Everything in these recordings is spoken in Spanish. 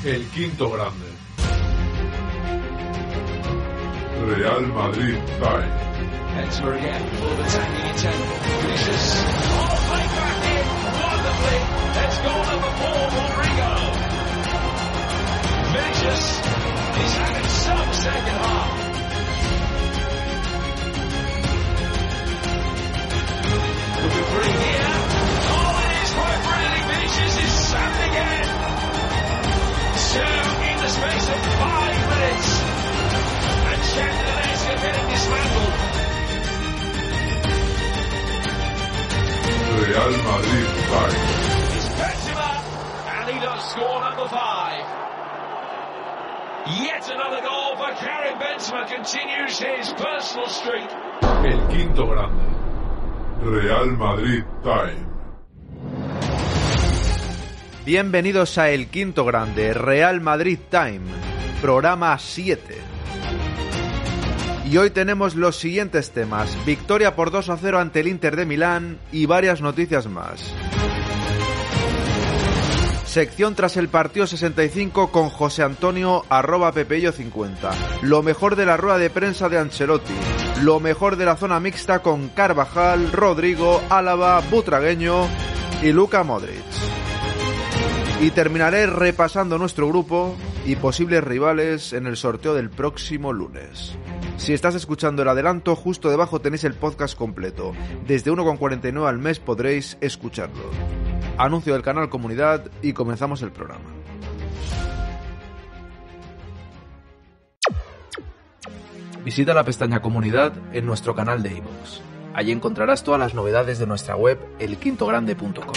El quinto grande. Real Madrid Time. Benzema again, full of attacking intent. Vinicius. Oh, played back in wonderfully. That's goal number 4, Rodrigo. Vinicius is having some second half. Looking free here. Oh, it is quite brilliant. Vinicius is sapped again. Two in the space of 5 minutes. And Shakhtar getting dismantled. Real Madrid Time. It's Benzema, and he does score number 5. Yet another goal for Karim Benzema continues his personal streak. El quinto grande. Real Madrid Time. Bienvenidos a El Quinto Grande, Real Madrid Time, programa 7. Y hoy tenemos los siguientes temas: victoria por 2-0 ante el Inter de Milán y varias noticias más. Sección tras el partido 65 con José Antonio @Pepello50. Lo mejor de la rueda de prensa de Ancelotti. Lo mejor de la zona mixta con Carvajal, Rodrigo, Álava, Butragueño y Luka Modric. Y terminaré repasando nuestro grupo y posibles rivales en el sorteo del próximo lunes. Si estás escuchando el adelanto, justo debajo tenéis el podcast completo. Desde 1,49 al mes podréis escucharlo. Anuncio del canal Comunidad y comenzamos el programa. Visita la pestaña Comunidad en nuestro canal de iVoox. Allí encontrarás todas las novedades de nuestra web elquintogrande.com.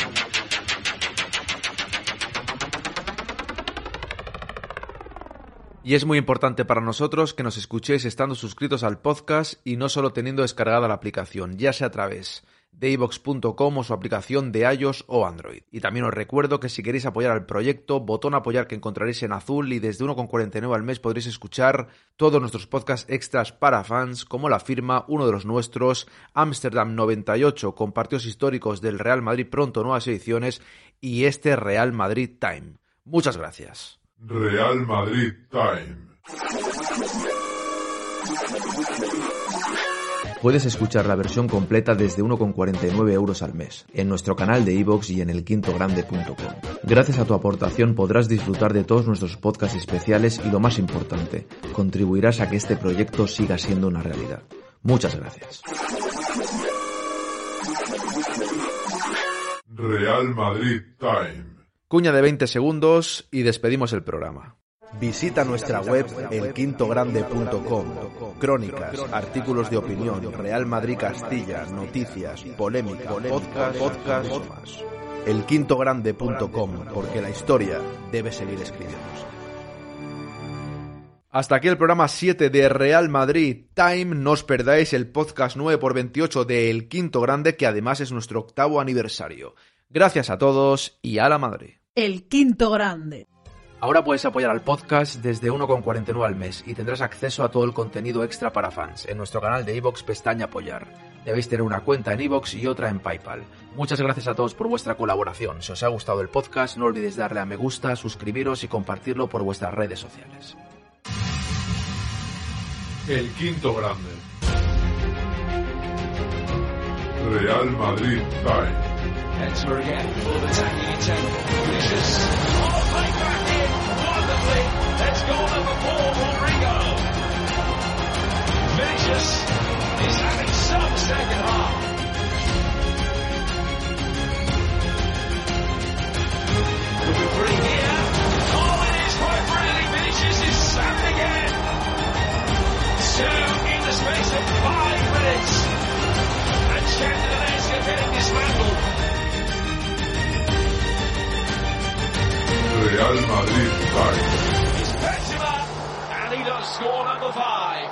Y es muy importante para nosotros que nos escuchéis estando suscritos al podcast y no solo teniendo descargada la aplicación, ya sea a través de iVoox.com o su aplicación de iOS o Android. Y también os recuerdo que si queréis apoyar al proyecto, botón apoyar que encontraréis en azul y desde 1,49 al mes podréis escuchar todos nuestros podcasts extras para fans, como La Firma, uno de los nuestros, Ámsterdam 98 con partidos históricos del Real Madrid, pronto nuevas ediciones, y este Real Madrid Time. Muchas gracias. Real Madrid Time. Puedes escuchar la versión completa desde 1,49 euros al mes, en nuestro canal de iVoox y en elquintogrande.com. Gracias a tu aportación podrás disfrutar de todos nuestros podcasts especiales y, lo más importante, contribuirás a que este proyecto siga siendo una realidad. Muchas gracias. Real Madrid Time. Cuña de 20 segundos y despedimos el programa. Visita nuestra web elquintogrande.com. Crónicas, artículos de opinión, Real Madrid Castilla, noticias, polémica, podcast más. elquintogrande.com, porque la historia debe seguir escribiéndose. Hasta aquí el programa 7 de Real Madrid Time. No os perdáis el podcast 9x28 de El Quinto Grande, que además es nuestro 8º aniversario. Gracias a todos y a la madre. El Quinto Grande. Ahora puedes apoyar al podcast desde 1,49 al mes y tendrás acceso a todo el contenido extra para fans en nuestro canal de iVoox, pestaña Apoyar. Debéis tener una cuenta en iVoox y otra en PayPal. Muchas gracias a todos por vuestra colaboración. Si os ha gustado el podcast, no olvidéis darle a me gusta, suscribiros y compartirlo por vuestras redes sociales. El quinto grande. Real Madrid Time. Benzema again, full of attacking intent. Vinicius. Oh, played back in wonderfully. That's goal number 4, Rodrigo. Vinicius is having some second half. Looking free here. Oh, it is quite brilliant. Vinicius is sapped again. Two in the space of 5 minutes. And Shakhtar getting dismantled. Real Madrid Time. It's Benzema, and he does score number 5.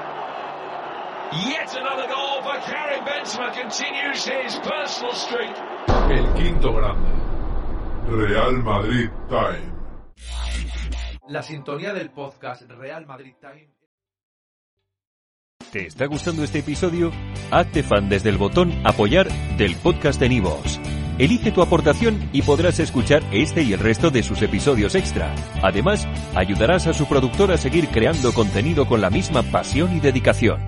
Yet another goal for Karim Benzema continues his personal streak. El quinto grande. Real Madrid Time. La sintonía del podcast Real Madrid Time. ¿Te está gustando este episodio? Hazte fan desde el botón Apoyar del podcast de iVoox. Elige tu aportación y podrás escuchar este y el resto de sus episodios extra. Además, ayudarás a su productor a seguir creando contenido con la misma pasión y dedicación.